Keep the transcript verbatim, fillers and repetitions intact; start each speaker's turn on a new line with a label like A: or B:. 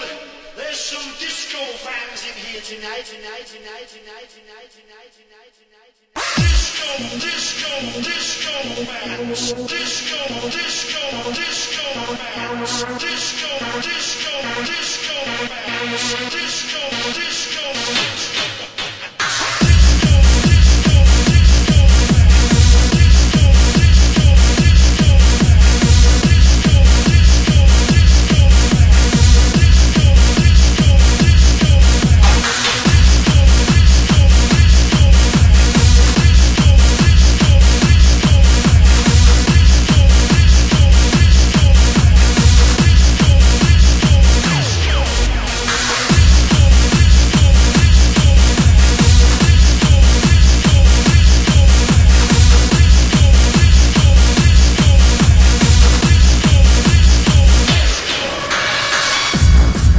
A: There's some disco fans in here tonight, tonight, tonight, tonight, tonight, tonight, tonight, tonight, tonight. Disco, disco, disco fans. Disco, disco, disco fans. Disco, disco.